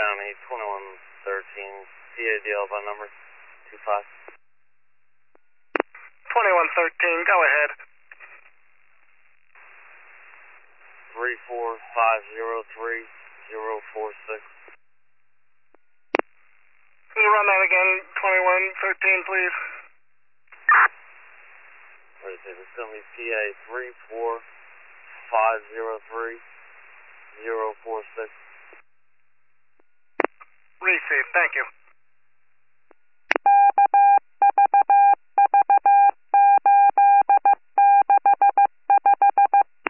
County, 2113, PADL by number 25. 2113, go ahead. 34503-046. Can you run that again, 2113, please? Wait a second, it's going to be PA 34503-046. Received, thank you.